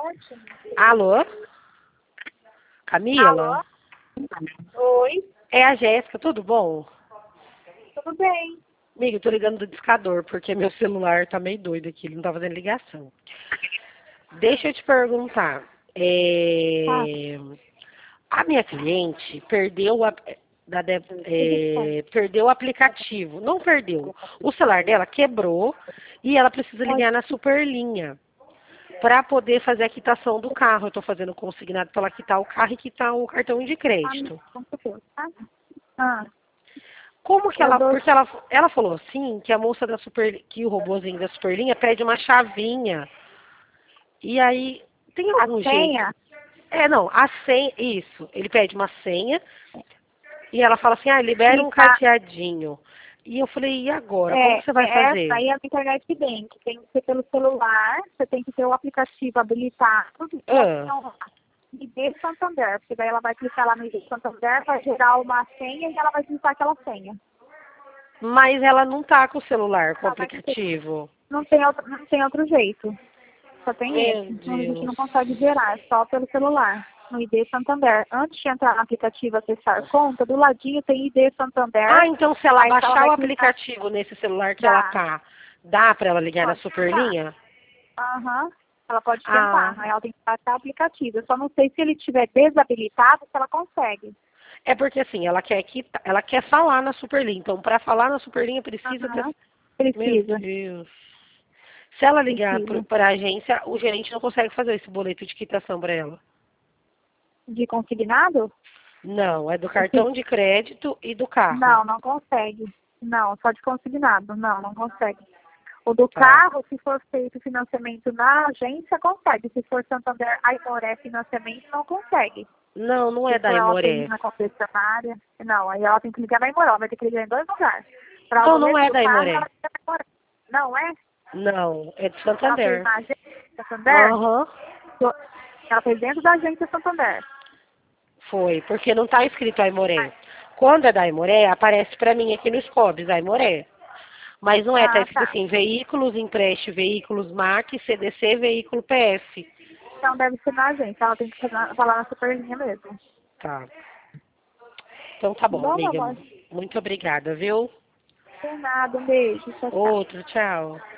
Alô? Camila? Alô? Oi, É a Jéssica, tudo bom? tudo bem? Amigo, eu tô ligando do discador, porque meu celular tá meio doido aqui, ele não tá fazendo ligação. Deixa eu te perguntar. Ah, A minha cliente perdeu perdeu o aplicativo. Não perdeu. O celular dela quebrou e ela precisa ligar na Superlinha para poder fazer a quitação do carro. Eu estou fazendo consignado para ela quitar o carro e quitar o cartão de crédito. ah, Como que eu ela. dou Porque ela falou assim que a moça da que o robozinho da Superlinha pede uma chavinha. E aí, tem a algum jeito? senha. Não, a senha, isso. Ele pede uma senha e ela fala assim, libera um Clicar. cadeadinho. E eu falei, e agora? Como que você vai Essa fazer? aí é a internet bank. Tem que ser pelo celular, você tem que ter o aplicativo habilitado e a Ah, opção lá. ID Santander, porque daí ela vai clicar lá no ID Santander, vai gerar uma senha e ela vai digitar aquela senha. mas ela não tá com o celular, com o Ela vai ter- aplicativo. não tem outro jeito. Só tem Meu esse. A gente Deus. não consegue gerar, é só pelo celular. No ID Santander. Antes de entrar no aplicativo acessar conta, do ladinho tem ID Santander. Então se ela Aí ela baixar vai o clicar. aplicativo nesse celular que ela Dá. tá, dá pra ela ligar na Pode tentar. Superlinha? Aham. Ela pode Ah, tentar. Aí ela tem que baixar o aplicativo. Eu só não sei se ele estiver desabilitado, se ela consegue. é porque assim, ela quer falar na Superlinha. Então, pra falar na Superlinha precisa ter. Aham. Meu Precisa. Deus. Se ela ligar Precisa. para a agência, o gerente não consegue fazer esse boleto de quitação para ela. De consignado? Não, é do cartão de crédito e do carro. Não, não consegue. Não, só de consignado. Não, não consegue. O do Tá. carro, se for feito financiamento na agência, consegue. Se for Santander Aimoré financiamento, não consegue. Não, não é Se da for ela tem Imoré. na concessionária, não, aí ela tem que ligar na Aimoré, ela vai ter que ligar em dois lugares. Para o Não, não boleto é do da carro, Imoré. ela liga na Aimoré. Não é? Não, é de Ela fez Santander. na agência Santander? Aham. Ela fez dentro da agência Santander. Foi, porque não tá escrito Aimoré. Quando é da Aimoré, aparece para mim aqui no Scobs, Aimoré. Mas não é, tá Ah, escrito tá. assim, veículos, empréstimo, veículos MAC, CDC, veículo PF. Então deve ser na agência, ela tem que falar na superlinha mesmo. Tá. Então tá Tá bom, bom, meu amiga. amor? Muito obrigada, viu? Sem nada, um beijo, tchau, tchau. Outro, tchau.